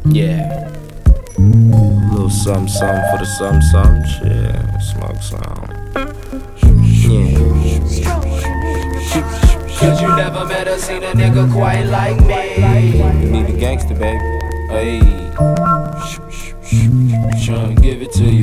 Yeah. Little something, something for the something, something. Shit, smoke some. Yeah. Cause you never met or seen a nigga quite like me. You need a gangster, baby. Hey. Tryna give it to you.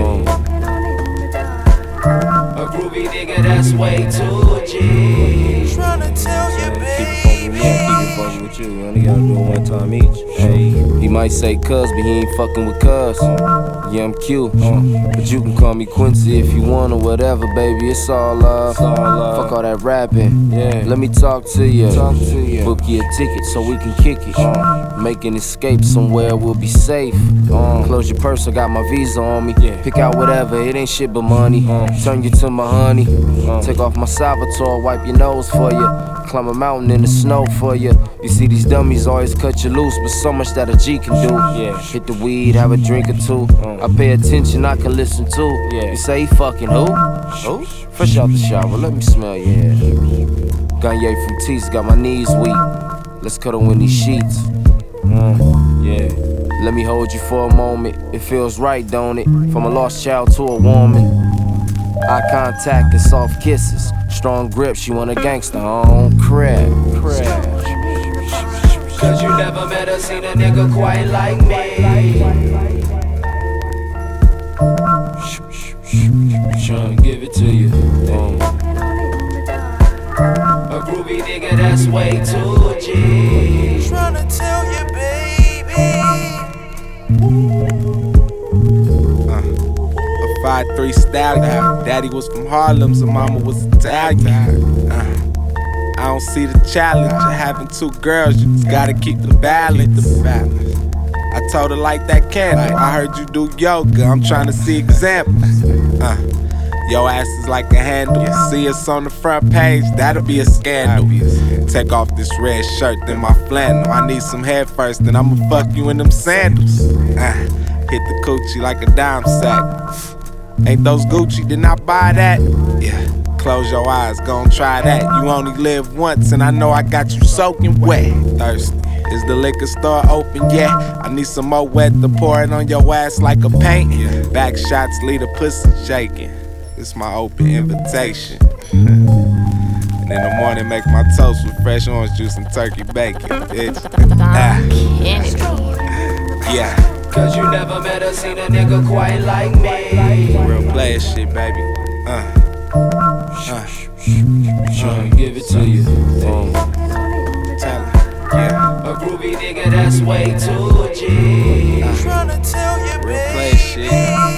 A groovy nigga that's way too G. Tryna tell you, Keep it fucking with you. We only gotta do it one time each. Hey, he might say cuz, but he ain't fucking with cuz. Yeah, I'm cute, but you can call me Quincy if you want or whatever, baby. It's all love. Fuck all that rapping. Yeah, let me talk to you. Book you a ticket so we can kick it. Make an escape somewhere we'll be safe. Close your purse, I got my visa on me. Pick out whatever, it ain't shit but money. Turn you to my honey. Take off my Salvatore, wipe your nose for you. Climb a mountain in the snow for you. You see these dummies always cut you loose, but so much that a G can do. Hit the weed, have a drink or two. I pay attention, I can listen too. You say he fucking who? Who? Fresh out the shower, let me smell your hair. Gagne from T's got my knees weak. Let's cuddle in these sheets. Yeah. Let me hold you for a moment. It feels right, don't it? From a lost child to a woman. Eye contact and soft kisses. Strong grip, she want a gangster on crab. Cause you never met or seen a nigga quite like me. Tryna give it to you. A groovy nigga that's way too G. Tryna tell you, baby. A 5'3" stallion. Daddy was from Harlem, so mama was Italian. I don't see the challenge of having two girls, you just gotta keep the balance. I told her like that candy. I heard you do yoga, I'm tryna see examples. Your ass is like a handle. See us on the front page, that'll be a scandal. Take off this red shirt, then my flannel. I need some hair first, then I'ma fuck you in them sandals. Hit the coochie like a dime sack. Ain't those Gucci, didn't I buy that? Yeah. Close your eyes, gon' try that. You only live once, and I know I got you soaking wet. Thirsty. Is the liquor store open yet? I need some more wet to pour it on your ass like a paint. Back shots leave the pussy shaking. It's my open invitation. And in the morning, make my toast with fresh orange juice and turkey bacon. Bitch. Yeah. Cause you never met or seen a nigga quite like me. Real player shit, baby. Tryna give it to you. Tell her. Yeah. A groovy nigga that's way too G. Tryna tell you, Real player shit.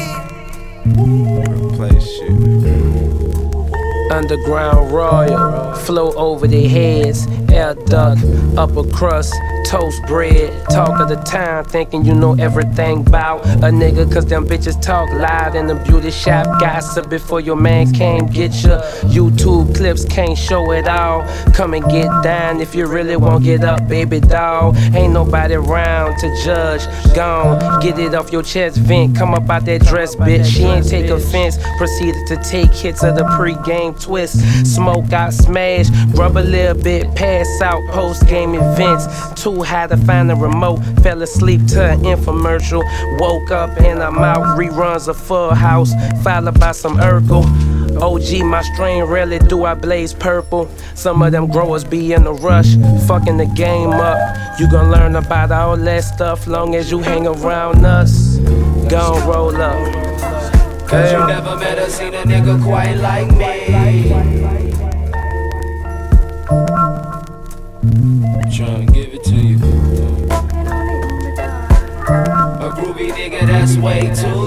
Real player shit. Underground royal, flow over their heads, air duck, upper crust, toast bread. Talk of the town, thinking you know everything about a nigga, cause them bitches talk loud in the beauty shop. Gossip before your man came get ya. YouTube clips can't show it all. Come and get down if you really won't get up, baby doll. Ain't nobody around to judge. Gone, get it off your chest, vent. Come up out that dress, bitch. She ain't take offense. Proceeded to take hits of the pre-game twist. Smoke out, smash, rub a little bit, pass out, post-game events. Too high to find the remote, fell asleep to an infomercial. Woke up and I'm out, reruns of Full House, followed by some Urkel. OG, my strain, rarely do I blaze purple. Some of them growers be in a rush, fucking the game up. You gon' learn about all that stuff long as you hang around us. Gon' roll up. Cause you never met or seen a nigga quite like me. Tryna give it to you. A groovy nigga that's way too